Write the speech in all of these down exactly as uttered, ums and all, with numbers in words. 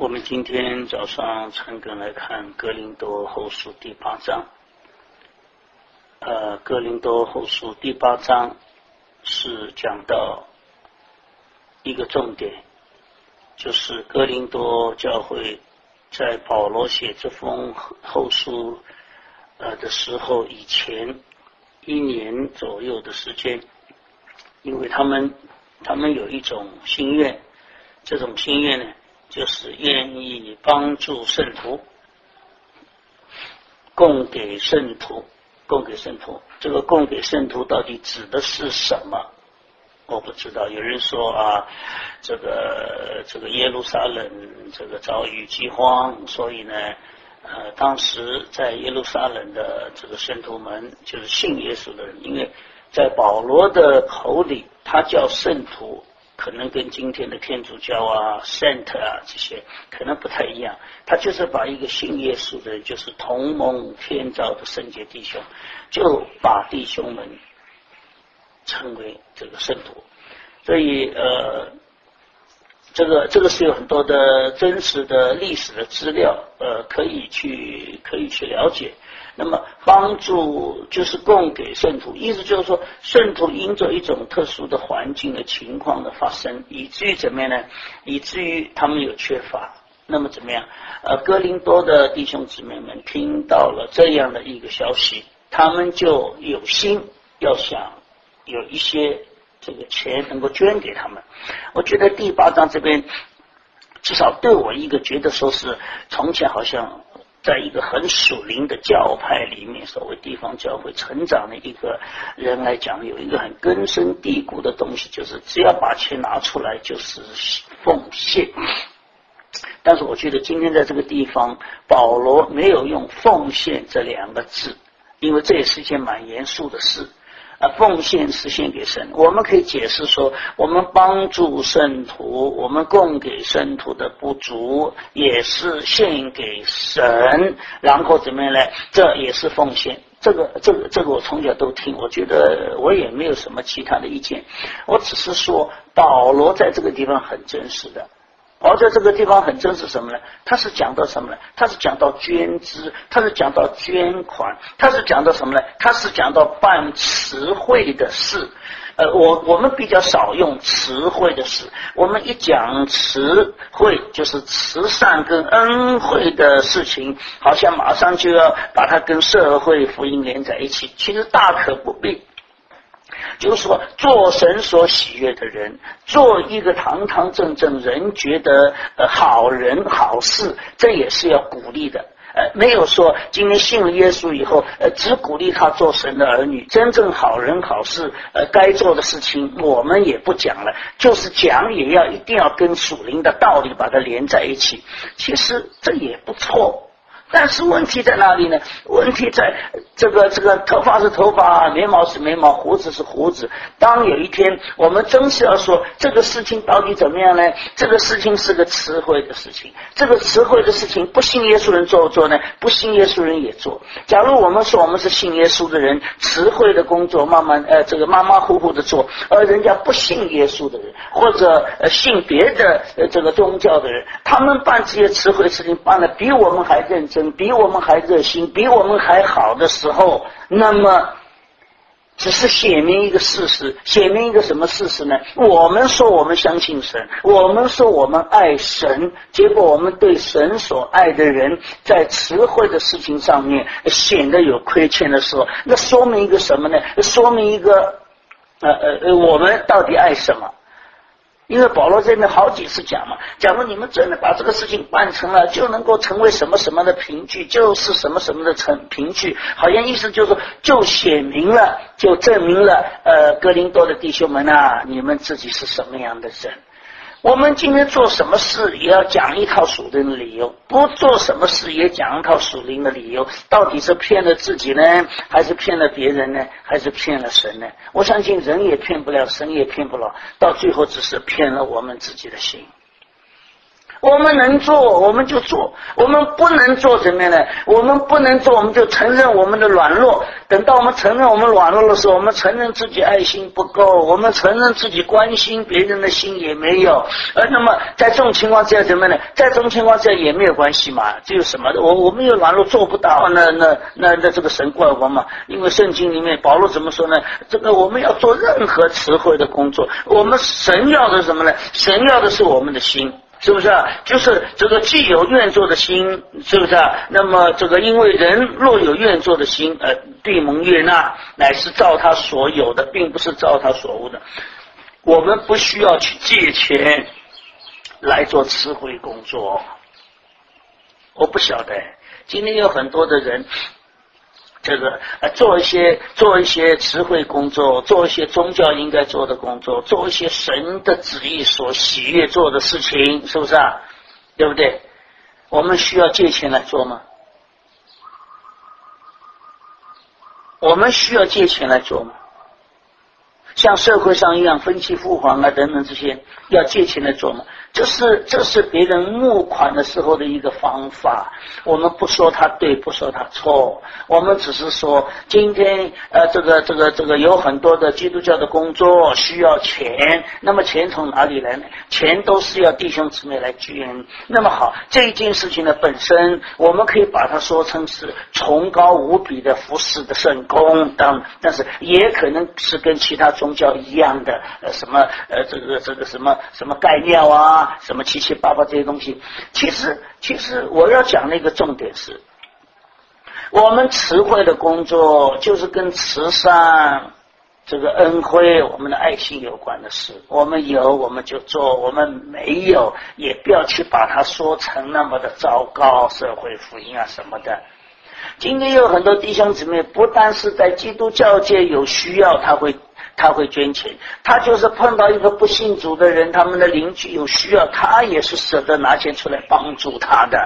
我们今天早上陈根来看哥林多后书第八章。呃，哥林多后书第八章是讲到一个重点，就是哥林多教会在保罗写这封后书呃的时候以前一年左右的时间，因为他们他们有一种心愿，这种心愿呢，就是愿意帮助圣徒，供给圣徒，供给圣徒。这个供给圣徒到底指的是什么？我不知道。有人说啊，这个这个耶路撒冷这个遭遇饥荒，所以呢，呃，当时在耶路撒冷的这个圣徒们，就是信耶稣的人，因为在保罗的口里，他叫圣徒，可能跟今天的天主教啊、圣徒啊这些可能不太一样。他就是把一个信耶稣的人，就是同蒙天召的圣洁弟兄，就把弟兄们称为这个圣徒。所以呃，这个这个是有很多的真实的历史的资料，呃，可以去可以去了解。那么帮助就是供给圣徒，意思就是说，圣徒因着一种特殊的环境的情况的发生，以至于怎么样呢？以至于他们有缺乏。那么怎么样？呃，哥林多的弟兄姊妹们听到了这样的一个消息，他们就有心要想有一些这个钱能够捐给他们。我觉得第八章这边至少对我一个觉得说是从前好像在一个很属灵的教派里面，所谓地方教会成长的一个人来讲，有一个很根深蒂固的东西，就是只要把钱拿出来就是奉献。但是我觉得今天在这个地方，保罗没有用奉献这两个字，因为这也是一件蛮严肃的事。啊，奉献是献给神，我们可以解释说，我们帮助圣徒，我们供给圣徒的不足，也是献给神，然后怎么样呢？这也是奉献。这个这个这个我从小都听，我觉得我也没有什么其他的意见，我只是说保罗在这个地方很真实的。而在这个地方很真实什么呢？他是讲到什么呢？他是讲到捐资，他是讲到捐款，他是讲到什么呢？他是讲到办慈惠的事。呃，我我们比较少用慈惠的事，我们一讲慈惠就是慈善跟恩惠的事情，好像马上就要把它跟社会福音连在一起，其实大可不必。就是说，做神所喜悦的人，做一个堂堂正正人觉得呃好人好事，这也是要鼓励的。呃，没有说今天信了耶稣以后，呃，只鼓励他做神的儿女，真正好人好事，呃，该做的事情我们也不讲了，就是讲也要一定要跟属灵的道理把它连在一起。其实这也不错。但是问题在哪里呢？问题在这个这个头发是头发，眉毛是眉毛，胡子是胡子。当有一天我们真是要说这个事情到底怎么样呢？这个事情是个词汇的事情，这个词汇的事情不信耶稣人做不做呢？不信耶稣人也做。假如我们说我们是信耶稣的人，词汇的工作慢慢呃这个马马虎虎的做，而人家不信耶稣的人，或者呃信别的呃这个宗教的人，他们办这些词汇的事情办得比我们还认真，比我们还热心，比我们还好的时候，那么只是写明一个事实，写明一个什么事实呢？我们说我们相信神，我们说我们爱神，结果我们对神所爱的人在词汇的事情上面显得有亏欠的时候，那说明一个什么呢？说明一个呃呃我们到底爱什么？因为保罗这边好几次讲嘛，假如你们真的把这个事情办成了，就能够成为什么什么的凭据，就是什么什么的成凭据，好像意思就是说，就写明了，就证明了，呃，哥林多的弟兄们啊，你们自己是什么样的人。我们今天做什么事也要讲一套属灵的理由，不做什么事也讲一套属灵的理由，到底是骗了自己呢，还是骗了别人呢，还是骗了神呢？我相信人也骗不了，神也骗不了，到最后只是骗了我们自己的心。 我们能做我们就做，我们不能做怎么样呢？我们不能做我们就承认我们的软弱，等到我们承认我们软弱的时候，我们承认自己爱心不够，我们承认自己关心别人的心也没有，而那么在这种情况之下怎么样呢？在这种情况之下也没有关系嘛，这有什么的？我我们有软弱做不到，那那那那这个神怪我嘛？因为圣经里面保罗怎么说呢？这个我们要做任何词汇的工作，我们神要的是什么呢？神要的是我们的心。是不是啊？就是这个既有愿做的心，是不是啊？那么这个因为人若有愿做的心，呃，必蒙悦纳，乃是照他所有的，并不是照他所无的。我们不需要去借钱来做词汇工作。我不晓得，今天有很多的人。这个呃，做一些做一些词汇工作，做一些宗教应该做的工作，做一些神的旨意所喜悦做的事情，是不是啊？对不对？我们需要借钱来做吗？我们需要借钱来做吗？像社会上一样分期付款啊等等这些，要借钱来做吗？这是这是别人募款的时候的一个方法，我们不说他对，不说他错，我们只是说今天呃这个这个这个有很多的基督教的工作需要钱，那么钱从哪里来呢？钱都是要弟兄姊妹来捐。那么好，这一件事情的本身，我们可以把它说成是崇高无比的服侍的圣工，当但是也可能是跟其他宗教一样的呃什么呃这个这个什么什么盖庙啊。什么七七八八这些东西，其实其实我要讲的一个重点是，我们词汇的工作就是跟慈善、这个恩惠、我们的爱心有关的事。我们有我们就做，我们没有也不要去把它说成那么的糟糕，社会福音啊什么的。今天有很多弟兄姊妹，不但是在基督教界有需要，他会他会捐钱，他就是碰到一个不信主的人，他们的邻居有需要，他也是舍得拿钱出来帮助他的。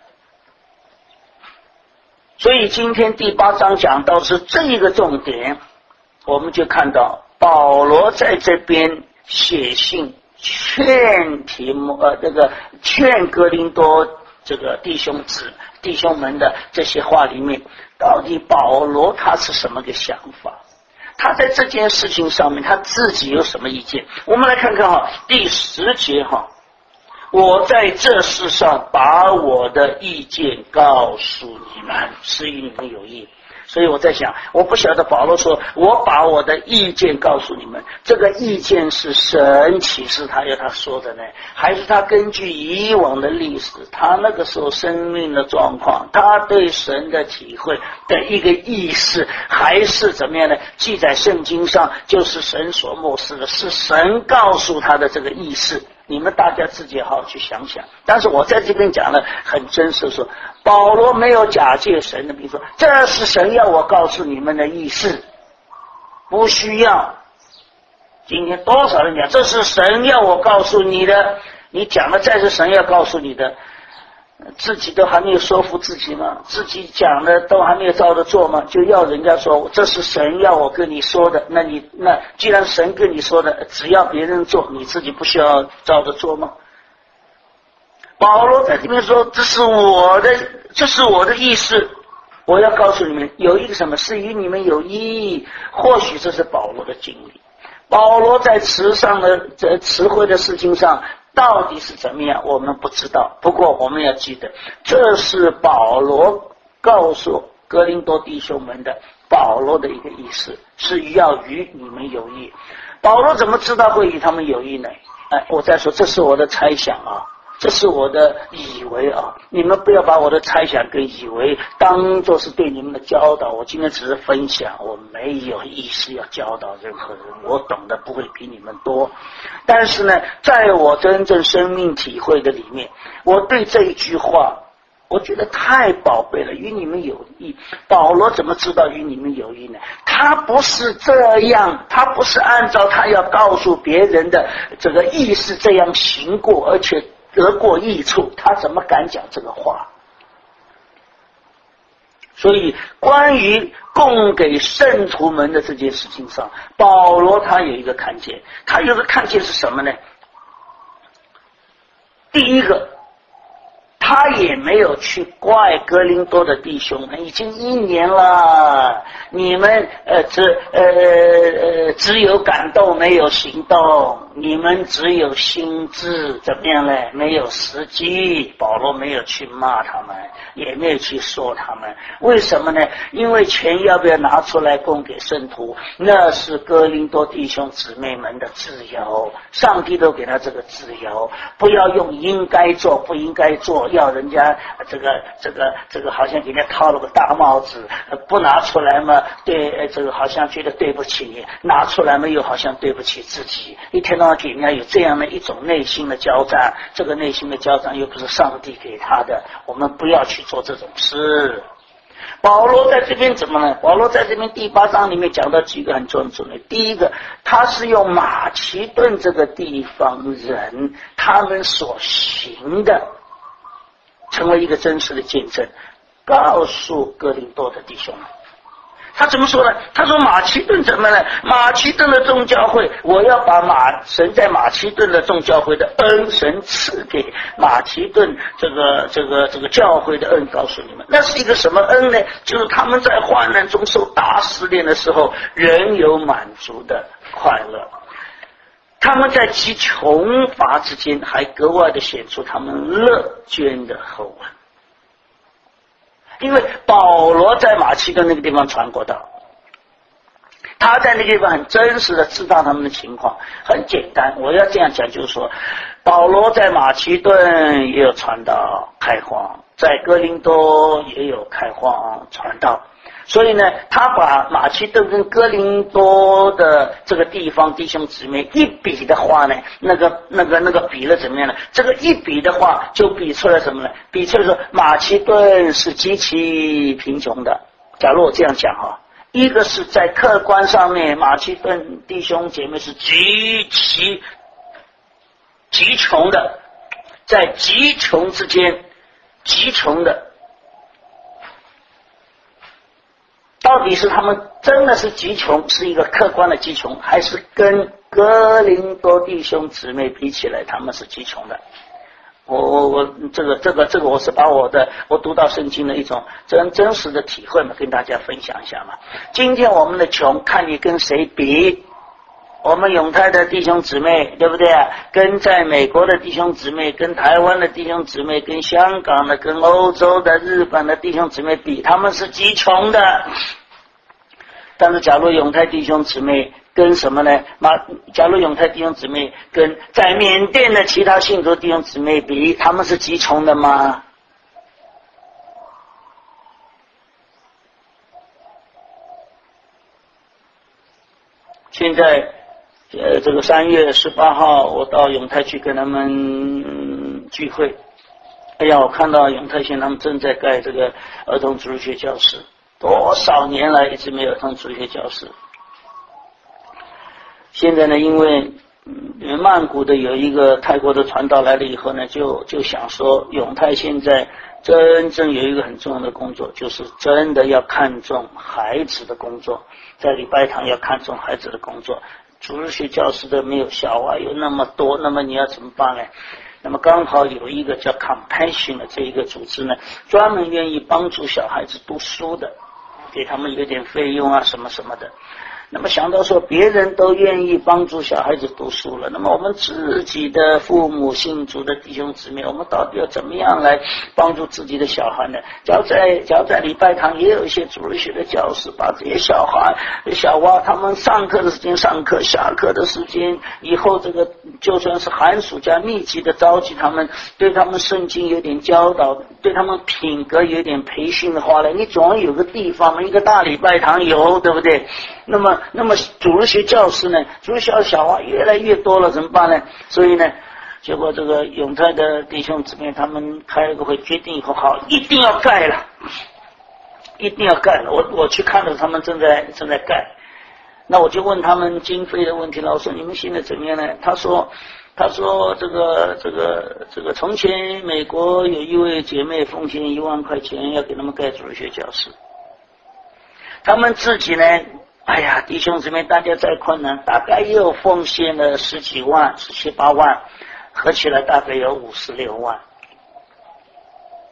所以今天第八章讲到是这一个重点，我们就看到保罗在这边写信劝提摩呃这个劝哥林多这个弟兄子弟兄们的这些话里面，到底保罗他是什么个想法？他在这件事情上面他自己有什么意见？我们来看看哈，第十节哈，我在这世上把我的意见告诉你们，是与你们有益。所以我在想，我不晓得保罗说我把我的意见告诉你们，这个意见是神启示他要他说的呢，还是他根据以往的历史，他那个时候生命的状况，他对神的体会的一个意识，还是怎么样呢？记载圣经上就是神所默示的，是神告诉他的这个意识。你们大家自己好好去想想。但是我在这边讲的很真实，说保罗没有假借神的名说这是神要我告诉你们的意思，不需要。今天多少人讲这是神要我告诉你的，你讲的再是神要告诉你的，自己都还没有说服自己吗？自己讲的都还没有照着做吗？就要人家说这是神要我跟你说的，那你那既然神跟你说的，只要别人做，你自己不需要照着做吗？保罗在这边说这是我的这是我的意思，我要告诉你们有一个什么是与你们有意义。或许这是保罗的经历，保罗在词上的这词汇的事情上到底是怎么样我们不知道，不过我们要记得这是保罗告诉哥林多弟兄们的，保罗的一个意思是要与你们有益。保罗怎么知道会与他们有益呢？哎，我再说这是我的猜想啊，这是我的以为啊，你们不要把我的猜想跟以为当作是对你们的教导。我今天只是分享，我没有意思要教导任何人，我懂得不会比你们多。但是呢，在我真正生命体会的里面，我对这一句话我觉得太宝贝了，与你们有益。保罗怎么知道与你们有益呢？他不是这样，他不是按照他要告诉别人的这个意思这样行过，而且得过益处，他怎么敢讲这个话？所以关于供给圣徒们的这件事情上，保罗他有一个看见，他有个看见是什么呢？第一个， 也没有去怪哥林多的弟兄们，已经一年了，你们呃只呃呃只有感动没有行动，你们只有心智，怎么样呢？没有实际。保罗没有去骂他们，也没有去说他们，为什么呢？因为钱要不要拿出来供给圣徒，那是哥林多弟兄姊妹们的自由，上帝都给他这个自由，不要用应该做不应该做，要人家这个这个这个好像给人家套了个大帽子，不拿出来嘛，对这个好像觉得对不起，拿出来嘛又好像对不起自己，一天到晚给人家有这样的一种内心的交战，这个内心的交战又不是上帝给他的，我们不要去做这种事。保罗在这边怎么呢？保罗在这边第八章里面讲到几个很重要的。第一个，他是用马其顿这个地方人他们所行的成为一个真实的见证，告诉哥林多的弟兄们。他怎么说呢？他说马其顿怎么呢？马其顿的众教会，我要把马神在马其顿的众教会的恩，神赐给马其顿这个这个这个教会的恩告诉你们。那是一个什么恩呢？就是他们在患难中受大试炼的时候，仍有满足的快乐。他们在极穷乏之间，还格外的显出他们乐捐的厚恩。因为保罗在马其顿那个地方传过道，他在那个地方很真实的知道他们的情况。很简单，我要这样讲，就是说保罗在马其顿也有传道开荒，在哥林多也有开荒传道，所以呢他把马其顿跟哥林多的这个地方弟兄姊妹一比的话呢，那个那个那个比了怎么样呢？这个一比的话就比出来什么呢？比出来说马其顿是极其贫穷的。假如我这样讲哈，一个是在客观上面马其顿弟兄姐妹是极其极穷的，在极穷之间极穷的，到底是他们真的是极穷，是一个客观的极穷，还是跟哥林多弟兄姊妹比起来他们是极穷的？我我我这个这个这个我是把我的我读到圣经的一种真真实的体会嘛，跟大家分享一下嘛。今天我们的穷看你跟谁比，我们永泰的弟兄姊妹对不对啊？跟在美国的弟兄姊妹，跟台湾的弟兄姊妹，跟香港的，跟欧洲的日本的弟兄姊妹比，他们是极穷的。但是假如永泰弟兄姊妹跟什么呢？假如永泰弟兄姊妹跟在缅甸的其他信徒弟兄姊妹比，他们是极穷的吗？现在呃，这个三月十八号我到永泰去跟他们聚会，哎呀，我看到永泰县他们正在盖这个儿童主日学教室，多少年来一直没有儿童主日学教室。现在呢，因为嗯曼谷的有一个泰国的传道来了以后呢，就就想说永泰现在真正有一个很重要的工作，就是真的要看重孩子的工作，在礼拜堂要看重孩子的工作。主日学教室的没有小娃有那么多，那么你要怎么办呢？那么刚好有一个叫 Compassion 的这一个组织呢，专门愿意帮助小孩子读书的，给他们有点费用啊什么什么的。那么想到说别人都愿意帮助小孩子读书了，那么我们自己的父母信主的弟兄姊妹，我们到底要怎么样来帮助自己的小孩呢？只要在只要在礼拜堂也有一些主日学的教室，把这些小孩小娃他们上课的时间上课，下课的时间，以后这个就算是寒暑假密集的召集他们，对他们圣经有点教导，对他们品格有点培训的话呢，你总要有个地方嘛，一个大礼拜堂有，对不对？那么那么主日学教师呢，主日学小娃越来越多了，怎么办呢？所以呢，结果这个永泰的弟兄姊妹他们开了个会，决定以后好一定要盖了，一定要盖了。我我去看了，他们正在正在盖。那我就问他们经费的问题了，我说你们现在怎么样呢？他说他说这个这个这个从前美国有一位姐妹奉献一万块钱要给他们盖主日学教室，他们自己呢，哎呀，弟兄姊妹，大家再困难，大概又奉献了十几万、十七八万，合起来大概有五十六万。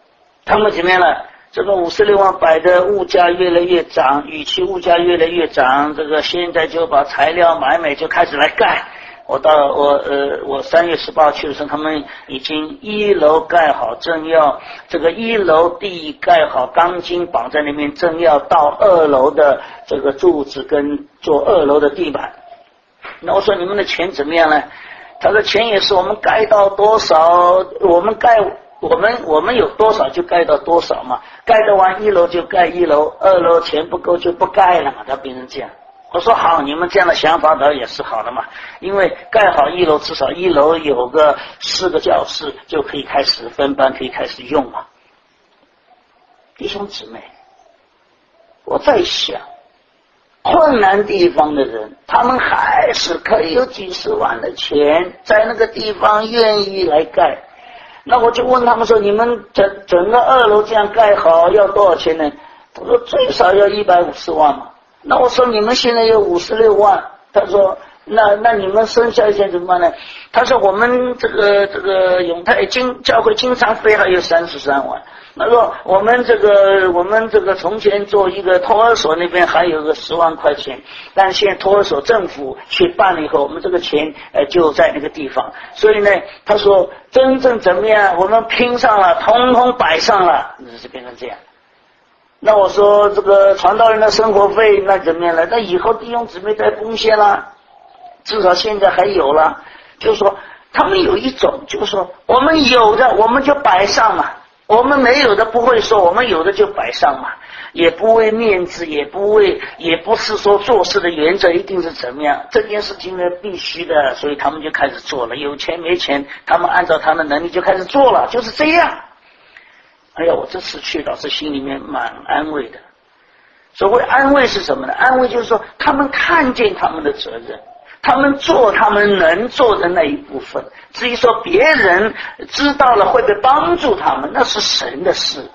他们怎么样了？这个五十六万摆的物价越来越涨，与其物价越来越涨，这个现在就把材料买买就开始来盖。我到我呃我三月十八号去的时候，他们已经一楼盖好，正要这个一楼地盖好，钢筋绑在那边，正要到二楼的这个柱子跟做二楼的地板。那我说你们的钱怎么样呢？他说钱也是我们盖到多少，我们盖我们我们有多少就盖到多少嘛，盖得完一楼就盖一楼，二楼钱不够就不盖了嘛，他变成这样。我说好，你们这样的想法倒也是好的嘛，因为盖好一楼，至少一楼有个四个教室就可以开始分班，可以开始用嘛。弟兄姊妹，我在想，困难地方的人，他们还是可以有几十万的钱，在那个地方愿意来盖。那我就问他们说，你们整整个二楼这样盖好要多少钱呢？他说最少要一百五十万嘛。那我说你们现在有五十六万，他说那那你们剩下一些怎么办呢？他说我们这个这个永泰经教会经常费还有三十三万。他说我们这个我们这个从前做一个托儿所那边还有个十万块钱，但现在托儿所政府去办了以后，我们这个钱呃就在那个地方，所以呢，他说真正怎么样，我们拼上了，统统摆上了，就是变成这样。那我说这个传道人的生活费那怎么样了？那以后弟兄姊妹再贡献啦，至少现在还有了。就是说他们有一种就是说我们有的我们就摆上嘛，我们没有的不会说，我们有的就摆上嘛，也不为面子，也不为也不是说做事的原则一定是怎么样，这件事情呢必须的，所以他们就开始做了，有钱没钱他们按照他们的能力就开始做了，就是这样。哎呀，我这次去倒是心里面蛮安慰的。所谓安慰是什么呢？安慰就是说他们看见他们的责任，他们做他们能做的那一部分，至于说别人知道了会不会帮助他们，那是神的事。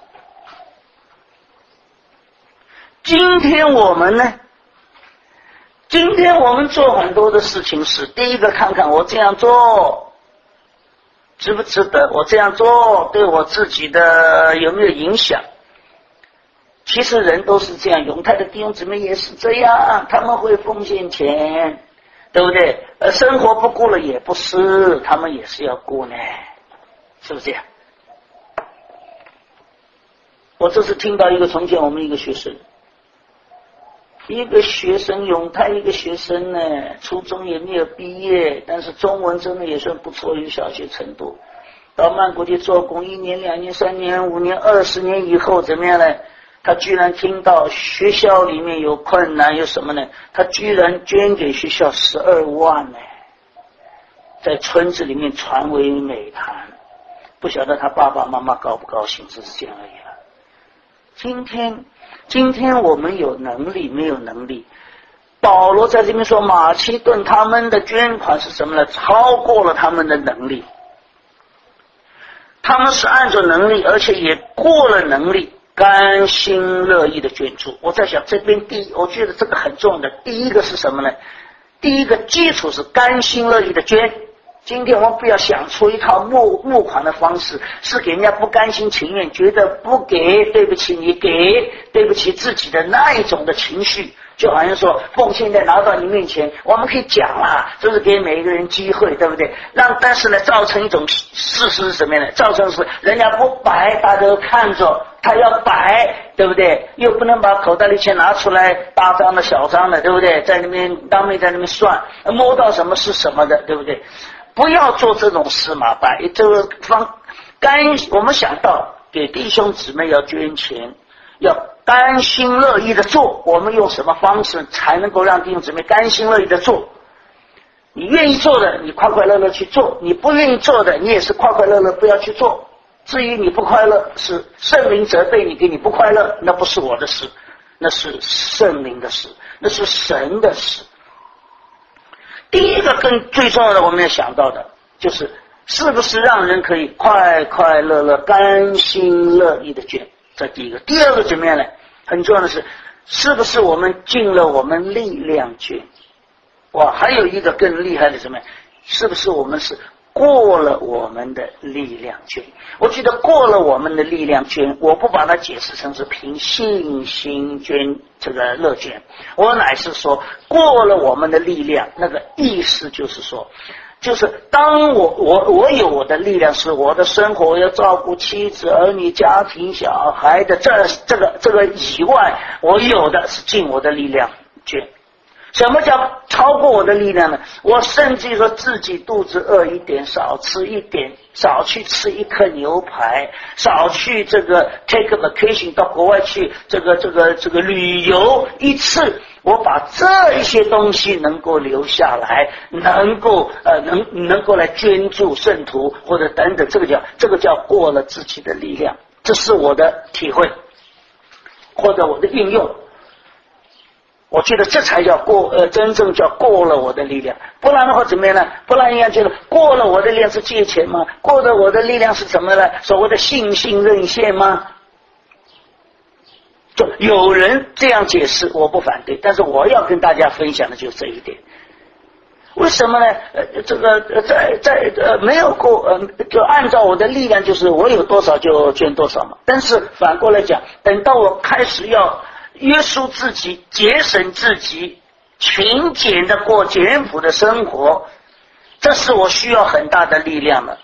今天我们呢，今天我们做很多的事情是，第一个看看我这样做值不值得，我这样做对我自己的有没有影响。其实人都是这样，永泰的弟兄姊妹也是这样，他们会奉献钱，对不对？呃，生活不顾了也不是，他们也是要顾呢，是不是这样？我这次听到一个从前我们一个学生，一个学生永泰一个学生呢，初中也没有毕业，但是中文真的也算不错，有小学程度。到曼谷去做工，一年、两年、三年、五年、二十年以后怎么样呢？他居然听到学校里面有困难，有什么呢？他居然捐给学校十二万呢，在村子里面传为美谈。不晓得他爸爸妈妈高不高兴，只是这样而已了。今天，今天我们有能力没有能力？保罗在这边说，马其顿他们的捐款是什么呢？超过了他们的能力。他们是按照能力，而且也过了能力，甘心乐意的捐助。我在想这边第一，我觉得这个很重要的。第一个是什么呢？第一个基础是甘心乐意的捐。今天我们不要想出一套募募款的方式，是给人家不甘心情愿，觉得不给对不起你，给对不起自己的那一种的情绪。就好像说奉献在拿到你面前，我们可以讲啦，这是给每一个人机会，对不对？让但是呢，造成一种事实是什么样的？造成是人家不摆，大家都看着，他要摆，对不对？又不能把口袋里钱拿出来，大张的小张的，对不对？在那边当面在那边算，摸到什么是什么的，对不对？不要做这种事嘛，摆这个方甘，我们想到给弟兄姊妹要捐钱，要甘心乐意的做，我们用什么方式才能够让弟兄姊妹甘心乐意的做？你愿意做的，你快快乐乐去做；你不愿意做的，你也是快快乐乐不要去做。至于你不快乐，是圣灵责备你，给你不快乐，那不是我的事，那是圣灵的事，那是神的事。第一个更最重要的，我们要想到的就是，是不是让人可以快快乐乐、甘心乐意的捐？这第一个。第二个怎么样呢？很重要的是，是不是我们尽了我们力量捐？哇，还有一个更厉害的什么？是不是我们是过了我们的力量圈。我觉得过了我们的力量圈，我不把它解释成是凭信心捐这个乐捐，我乃是说过了我们的力量，那个意思就是说，就是当我我我有我的力量，是我的生活，我要照顾妻子儿女家庭小孩的这这个这个以外，我有的是尽我的力量捐。什么叫超过我的力量呢？我甚至说自己肚子饿一点，少吃一点，少去吃一颗牛排，少去这个 take a vacation 到国外去这个这个这个旅游一次，我把这一些东西能够留下来，能够呃能能够来捐助圣徒或者等等，这个叫这个叫过了自己的力量，这是我的体会或者我的应用。我觉得这才叫过呃，真正叫过了我的力量。不然的话怎么样呢？不然应该觉得过了我的力量是借钱吗？过了我的力量是什么呢？所谓的信心任线吗？就有人这样解释，我不反对，但是我要跟大家分享的就是这一点。为什么呢？呃，这个呃在在呃没有过呃，就按照我的力量，就是我有多少就捐多少嘛。但是反过来讲，等到我开始要约束自己，节省自己，勤俭的过简朴的生活，这是我需要很大的力量的，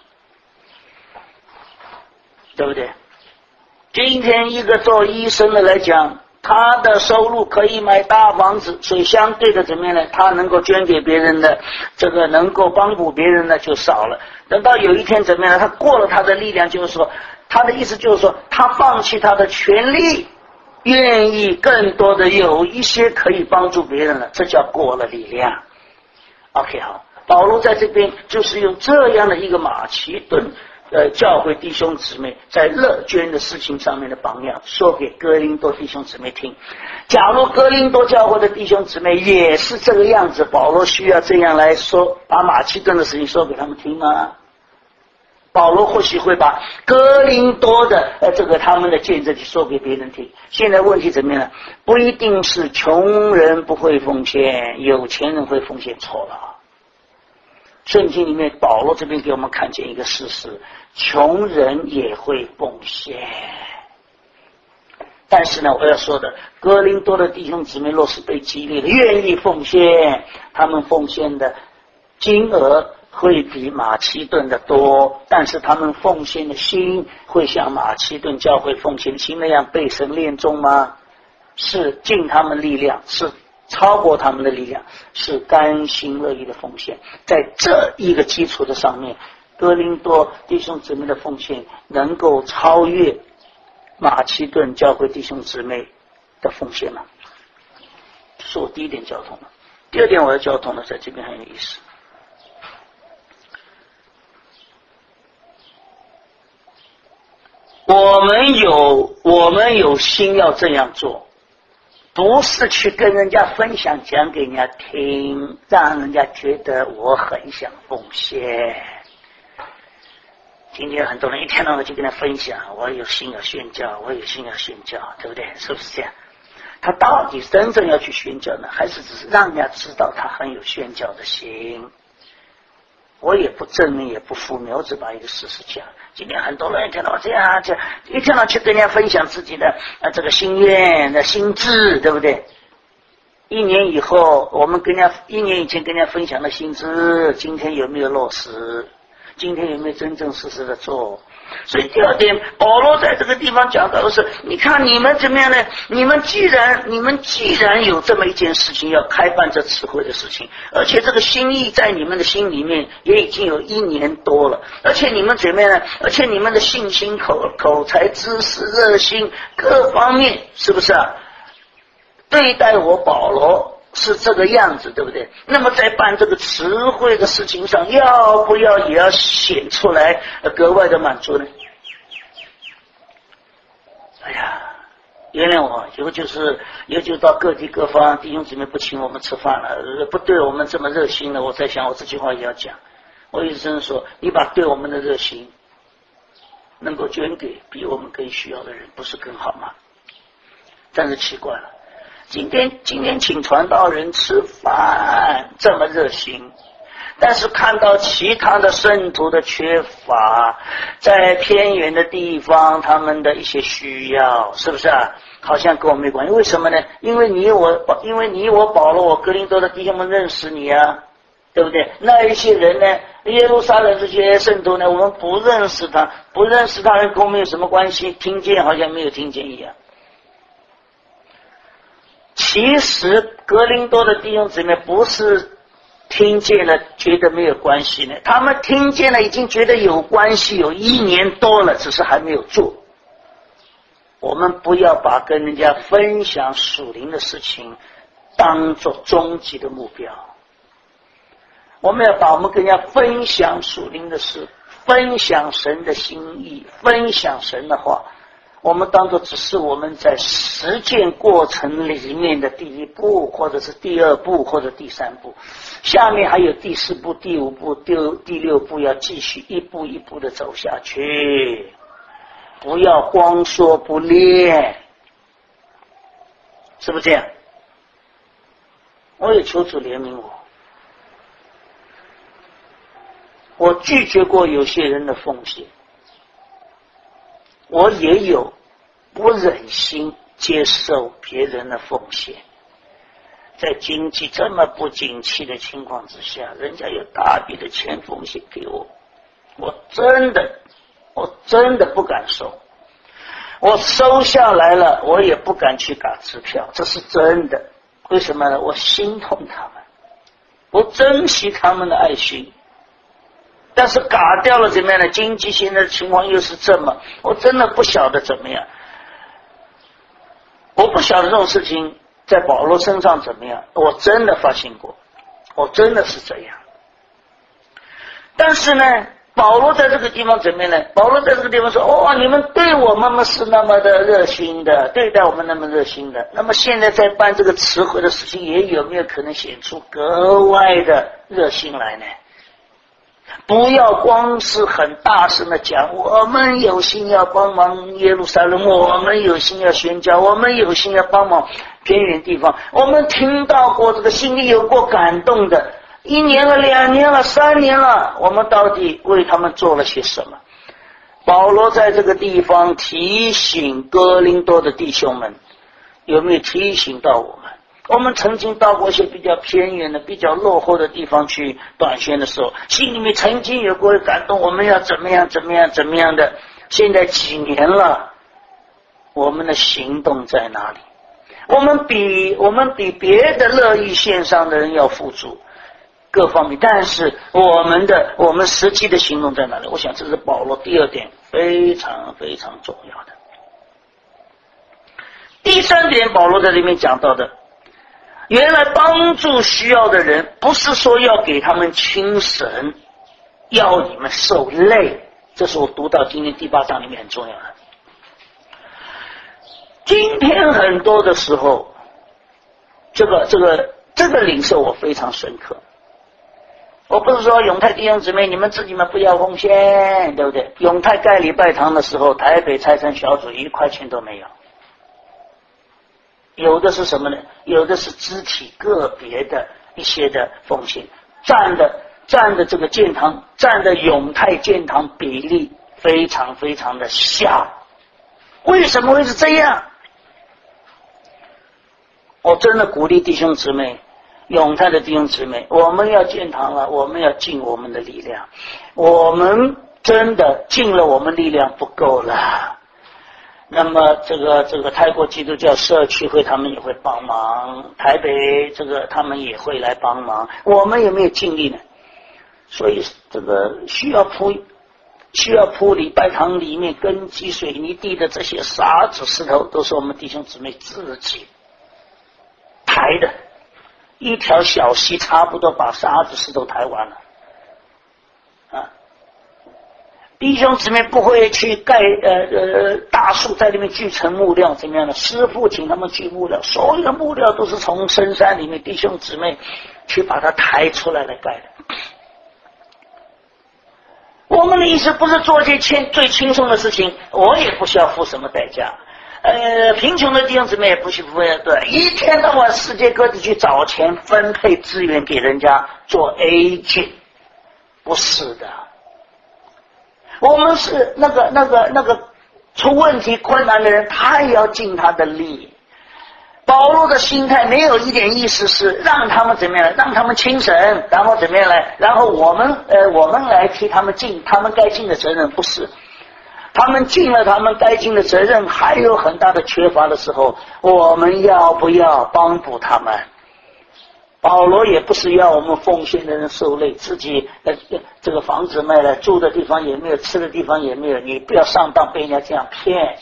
对不对？今天一个做医生的来讲，他的收入可以买大房子，所以相对的怎么样呢？他能够捐给别人的，这个能够帮助别人的就少了。等到有一天怎么样呢？他过了他的力量，就是说，他的意思就是说，他放弃他的权利，愿意更多的有一些可以帮助别人了，这叫过了力量。 OK 好，保罗在这边就是用这样的一个马其顿呃教会弟兄姊妹在乐捐的事情上面的榜样，说给哥林多弟兄姊妹听。假如哥林多教会的弟兄姊妹也是这个样子，保罗需要这样来说，把马其顿的事情说给他们听吗？保罗或许会把哥林多的呃这个他们的见证说给别人听。现在问题怎么样？不一定是穷人不会奉献，有钱人会奉献，错了。圣经里面保罗这边给我们看见一个事实，穷人也会奉献。但是呢，我要说的，哥林多的弟兄姊妹若是被激励的愿意奉献，他们奉献的金额会比马其顿的多，但是他们奉献的心会像马其顿教会奉献的心那样被神练中吗？是尽他们力量，是超过他们的力量，是甘心乐意的奉献。在这一个基础的上面，哥林多弟兄姊妹的奉献能够超越马其顿教会弟兄姊妹的奉献吗？这是我第一点交通的。第二点我要交通的，在这边很有意思。我们有我们有心要这样做，不是去跟人家分享讲给人家听，让人家觉得我很想奉献。今天很多人一天到晚就跟他分享，我有心要宣教，我有心要宣教，对不对？是不是这样？他到底真正要去宣教呢，还是只是让人家知道他很有宣教的心？我也不正面也不负面，我只把一个事实讲。今天很多人一天到晚这样这样，一天到晚去跟人家分享自己的呃这个心愿的心智，对不对？一年以后，我们跟人家一年以前跟人家分享的心智，今天有没有落实？今天有没有真正实实的做？所以第二点，保罗在这个地方讲到的是，你看你们怎么样呢？你们既然你们既然有这么一件事情要开办这词汇的事情，而且这个心意在你们的心里面也已经有一年多了，而且你们怎么样呢？而且你们的信心、口口才、知识、热心各方面，是不是啊？对待我保罗是这个样子，对不对？那么在办这个词汇的事情上，要不要也要显出来格外的满足呢？哎呀，原谅我，以后就是以后就到各地各方弟兄姊妹不请我们吃饭了，不对我们这么热心了。我在想，我这句话也要讲。我一直说，你把对我们的热心能够捐给比我们更需要的人，不是更好吗？但是奇怪了。今天今天请传道人吃饭这么热心， 但是看到其他的圣徒的缺乏，在偏远的地方他们的一些需要，是不是啊？好像跟我没关系，为什么呢？因为你我，因为你我保罗我哥林多的弟兄们认识你啊，对不对？那一些人呢，耶路撒冷这些圣徒呢，我们不认识他，不认识他人跟我们有什么关系？听见好像没有听见一样。其实哥林多的弟兄姊妹不是听见了觉得没有关系呢，他们听见了已经觉得有关系，有一年多了，只是还没有做。我们不要把跟人家分享属灵的事情当作终极的目标，我们要把我们跟人家分享属灵的事，分享神的心意，分享神的话，我们当作只是我们在实践过程里面的第一步，或者是第二步，或者第三步，下面还有第四步、第五步、第第六步，要继续一步一步的走下去，不要光说不练，是不是这样？我也求主怜悯我，我拒绝过有些人的奉献，我也有不忍心接受别人的奉献。在经济这么不景气的情况之下，人家有大笔的钱奉献给我，我真的我真的不敢收，我收下来了，我也不敢去打支票，这是真的。为什么呢？我心痛他们，我珍惜他们的爱心，但是嘎掉了怎么样呢？经济现在的情况又是这么，我真的不晓得怎么样，我不晓得这种事情在保罗身上怎么样，我真的发现过，我真的是这样。但是呢，保罗在这个地方怎么样呢？保罗在这个地方说，哦，你们对我们是那么的热心的，对待我们那么热心的，那么现在在办这个词汇的事情，也有没有可能显出格外的热心来呢？不要光是很大声的讲，我们有心要帮忙耶路撒冷，我们有心要宣教，我们有心要帮忙偏远地方，我们听到过这个，心里有过感动的，一年了，两年了，三年了，我们到底为他们做了些什么？保罗在这个地方提醒哥林多的弟兄们，有没有提醒到我们？我们曾经到过一些比较偏远的、比较落后的地方去短宣的时候，心里面曾经有过感动，我们要怎么样怎么样怎么样的。现在几年了，我们的行动在哪里？我们比我们比别的乐意献上的人要付出各方面，但是我们的我们实际的行动在哪里？我想这是保罗第二点非常非常重要的。第三点，保罗在里面讲到的，原来帮助需要的人，不是说要给他们轻省，要你们受累，这是我读到今天第八章里面很重要的。今天很多的时候，这个这个这个领受我非常深刻。我不是说永泰弟兄姊妹你们自己们不要奉献，对不对？永泰盖礼拜堂的时候，台北财产小组一块钱都没有。有的是什么呢？有的是肢体个别的一些的奉献，占的占的这个建堂，占的永泰建堂比例非常非常的小。为什么会是这样？我真的鼓励弟兄姊妹，永泰的弟兄姊妹，我们要建堂了，我们要尽我们的力量。我们真的尽了我们力量不够了。那么这个这个泰国基督教社区会他们也会帮忙，台北这个他们也会来帮忙，我们有没有尽力呢？所以这个需要铺需要铺礼拜堂里面根基水泥地的这些沙子石头，都是我们弟兄姊妹自己抬的，一条小溪差不多把沙子石头抬完了啊。弟兄姊妹不会去盖呃呃大树在里面锯成木料怎么样的，师傅请他们锯木料，所有的木料都是从深山里面弟兄姊妹去把它抬出来来盖的。我们的意思不是做些轻最轻松的事情，我也不需要付什么代价。呃，贫穷的弟兄姊妹也不需付对，一天到晚世界各地去找钱分配资源给人家做 agent， 不是的，我们是那个那个那个出问题困难的人，他也要尽他的力。保罗的心态没有一点意思是让他们怎么样，让他们轻省，然后怎么样来，然后我们呃我们来替他们尽他们该尽的责任，不是。他们尽了他们该尽的责任，还有很大的缺乏的时候，我们要不要帮补他们？保罗也不是要我们奉献的人受累，自己呃这个房子卖了，住的地方也没有，吃的地方也没有，你不要上当被人家这样骗。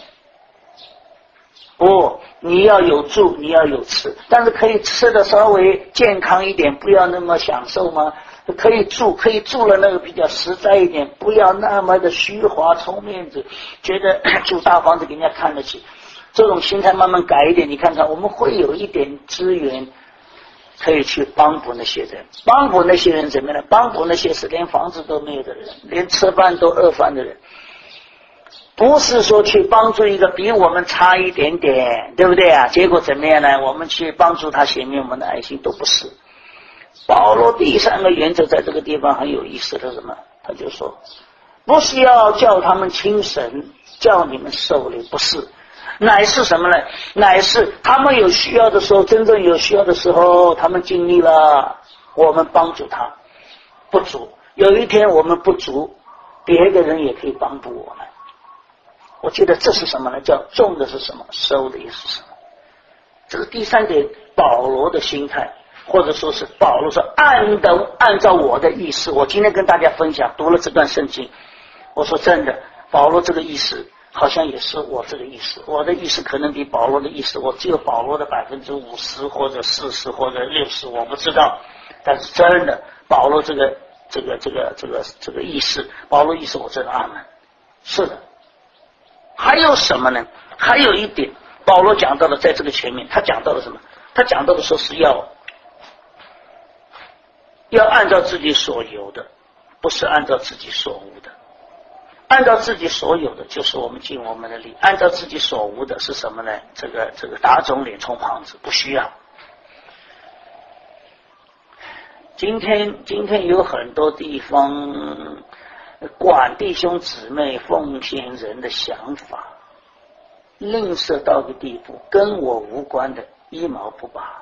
不，你要有住，你要有吃，但是可以吃的稍微健康一点，不要那么享受吗？可以住，可以住了那个比较实在一点，不要那么的虚华充面子，觉得住大房子给人家看得起，这种心态慢慢改一点，你看看我们会有一点资源可以去帮补那些人。帮补那些人怎么样呢？帮补那些是连房子都没有的人，连吃饭都饿饭的人，不是说去帮助一个比我们差一点点，对不对啊？结果怎么样呢？我们去帮助他显明我们的爱心，都不是。保罗第三个原则在这个地方很有意思的什么？他就说，不是要叫他们轻省，叫你们受累，不是，乃是什么呢？乃是他们有需要的时候，真正有需要的时候，他们尽力了，我们帮助他不足，有一天我们不足，别的人也可以帮助我们。我觉得这是什么呢？叫种的是什么，收的也是什么。这是第三点，保罗的心态，或者说是保罗说按的按照我的意思。我今天跟大家分享读了这段圣经，我说真的，保罗这个意思好像也是我这个意思，我的意思可能比保罗的意思，我只有保罗的百分之五十或者四十或者六十，我不知道。但是真的，保罗这个这个这个这个这个意思，保罗意思我真的阿门。是的。还有什么呢？还有一点，保罗讲到了，在这个前面他讲到了什么？他讲到的说是要要按照自己所有的，不是按照自己所无的。按照自己所有的就是我们尽我们的力，按照自己所无的是什么呢？这个这个打肿脸充胖子，不需要。今天今天有很多地方管弟兄姊妹奉献人的想法吝啬到个地步，跟我无关的一毛不拔。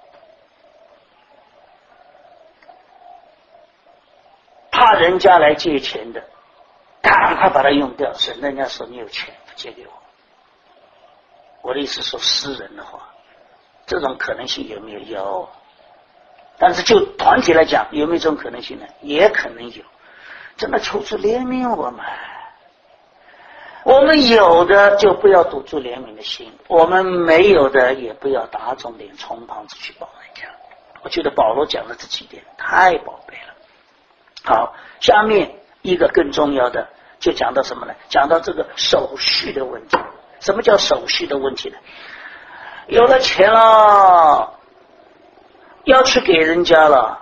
怕人家来借钱的，赶快把它用掉，省得人家说你有钱不借给我。我的意思说私人的话，这种可能性有没有？有。但是就团体来讲，有没有这种可能性呢？也可能有。真的求主怜悯我们，我们有的就不要堵住怜悯的心，我们没有的也不要打肿脸充胖子去帮人家。我觉得保罗讲的这几点太宝贝了。好，下面一个更重要的就讲到什么呢？讲到这个手续的问题。什么叫手续的问题呢？有了钱了，要去给人家了。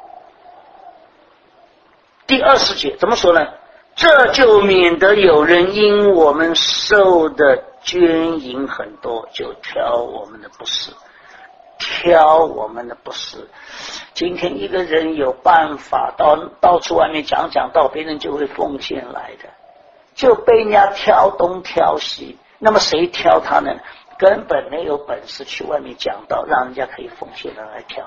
第二十节怎么说呢？这就免得有人因我们受的捐银很多，就挑我们的不是，挑我们的不是。今天一个人有办法到到处外面讲讲道，别人就会奉献来的，就被人家挑东挑西。那么谁挑他呢？根本没有本事去外面讲道，让人家可以奉献的来挑。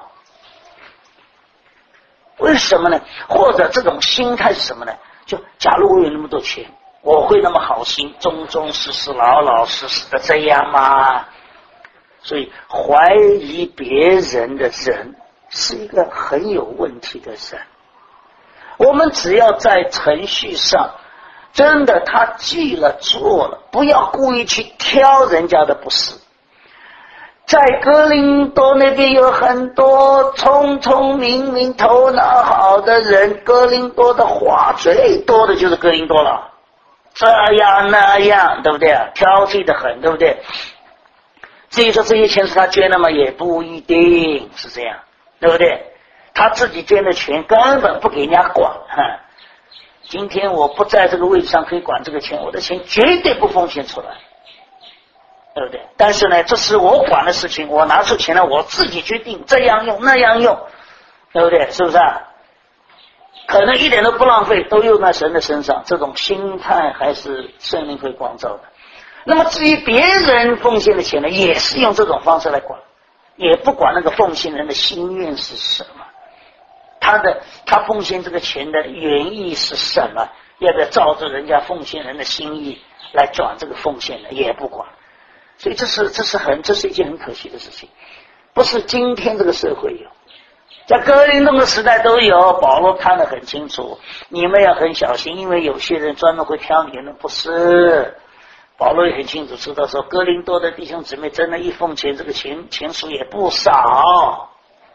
为什么呢？或者这种心态是什么呢？就假如我有那么多钱，我会那么好心忠忠实实老老实实的这样吗？所以怀疑别人的人是一个很有问题的人。我们只要在程序上真的他记了做了，不要故意去挑人家的不是。在哥林多那边有很多聪聪明明头脑好的人，哥林多的话最多的就是哥林多了，这样那样，对不对啊？挑剔的很，对不对？至于说这些钱是他捐的吗？也不一定是这样，对不对？他自己捐的钱根本不给人家管。哈，今天我不在这个位置上可以管这个钱，我的钱绝对不奉献出来，对不对？但是呢，这是我管的事情，我拿出钱来，我自己决定这样用那样用，对不对？是不是啊？ 可能一点都不浪费，都用在神的身上，这种心态还是圣灵会光照的。那么至于别人奉献的钱呢，也是用这种方式来管，也不管那个奉献人的心愿是什么，他的他奉献这个钱的原意是什么，要不要照着人家奉献人的心意来转这个奉献呢，也不管。所以这是这是很这是一件很可惜的事情，不是今天这个社会有，在哥林多的时代都有。保罗看得很清楚，你们要很小心，因为有些人专门会挑你们，不是。保罗也很清楚知道说，哥林多的弟兄姊妹真的一奉献，这个钱钱数也不少。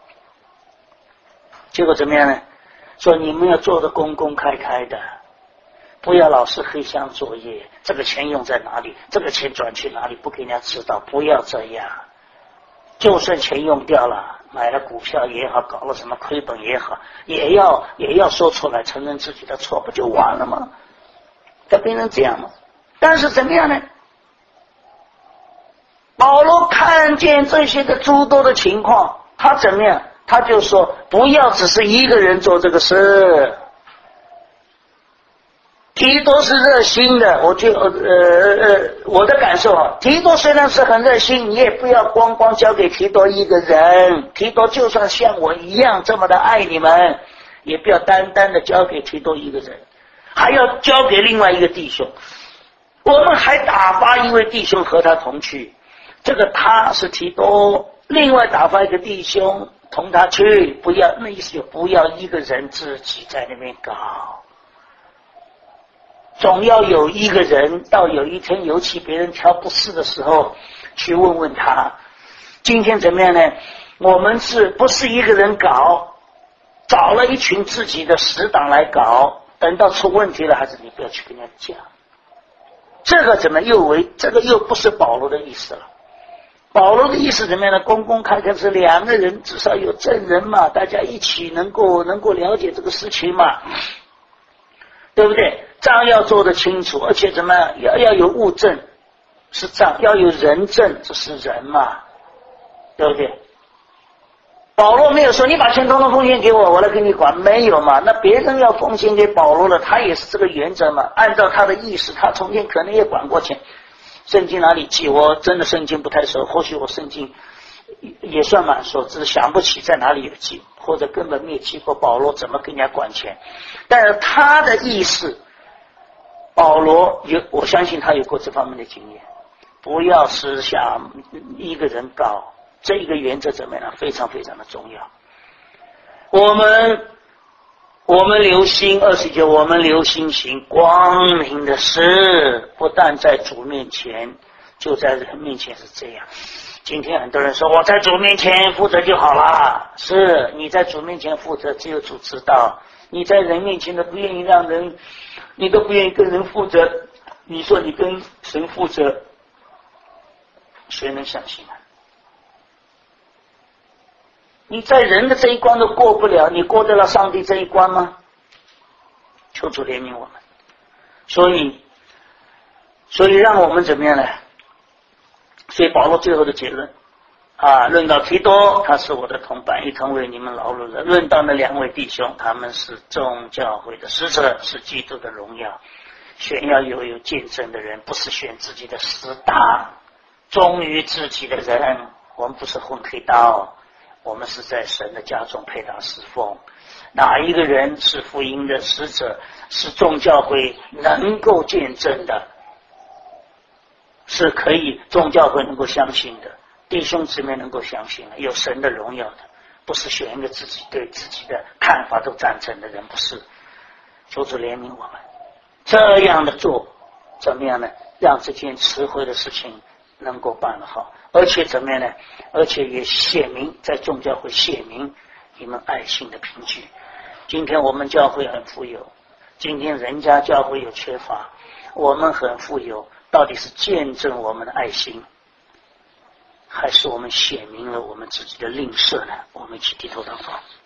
结果怎么样呢？说你们要做的公公开开的，不要老是黑箱作业，这个钱用在哪里，这个钱转去哪里，不给人家知道，不要这样。就算钱用掉了，买了股票也好，搞了什么亏本也好，也要也要说出来，承认自己的错，不就完了吗？它变成这样吗？但是怎么样呢？保罗看见这些的诸多的情况，他怎么样？他就说不要只是一个人做这个事。提多是热心的，我就呃呃我的感受啊，提多虽然是很热心，你也不要光光交给提多一个人。提多就算像我一样这么的爱你们，也不要单单的交给提多一个人，还要交给另外一个弟兄。我们还打发一位弟兄和他同去，这个他是提多，另外打发一个弟兄同他去，不要那意思就不要一个人自己在那边搞，总要有一个人到有一天，尤其别人挑不是的时候，去问问他今天怎么样呢？我们是不是一个人搞，找了一群自己的死党来搞，等到出问题了，还是你不要去跟人家讲。这个怎么又为这个又不是保罗的意思了。保罗的意思怎么样呢？公公开开是两个人，至少有证人嘛，大家一起能够能够了解这个事情嘛，对不对？账要做得清楚，而且怎么样要要有物证，是账，要有人证，这是人嘛，对不对？保罗没有说你把钱统统奉献给我，我来给你管，没有嘛。那别人要奉献给保罗了，他也是这个原则嘛，按照他的意思，他从前可能也管过钱。圣经哪里记？我真的圣经不太熟，或许我圣经也算蛮熟，只是想不起在哪里有记，或者根本没有记过保罗怎么跟人家管钱。但是他的意思，保罗有，我相信他有过这方面的经验。不要思想一个人搞，这一个原则怎么样？非常非常的重要。我们我们留心二十九，我们留心行光明的事，不但在主面前，就在人面前是这样。今天很多人说我在主面前负责就好了，是你在主面前负责，只有主知道。你在人面前都不愿意让人，你都不愿意跟人负责，你说你跟神负责，谁能相信啊？你在人的这一关都过不了，你过得了上帝这一关吗？求主怜悯我们。所以所以让我们怎么样呢？所以保罗最后的结论啊，论到提多，他是我的同伴，一同为你们劳碌的；论到那两位弟兄，他们是众教会的使者，是基督的荣耀。选要有有见证的人，不是选自己的死党，忠于自己的人。我们不是混黑道，我们是在神的家中配搭侍奉。哪一个人是福音的使者，是众教会能够见证的，是可以众教会能够相信的，弟兄姊妹能够相信的，有神的荣耀的，不是选一个自己对自己的看法都赞成的人，不是。求主怜悯我们，这样的做怎么样呢？让这件慈惠的事情能够办得好，而且怎么样呢？而且也显明，在众教会显明你们爱心的凭据。今天我们教会很富有，今天人家教会有缺乏，我们很富有，到底是见证我们的爱心，还是我们显明了我们自己的吝啬呢？我们一起低头祷告。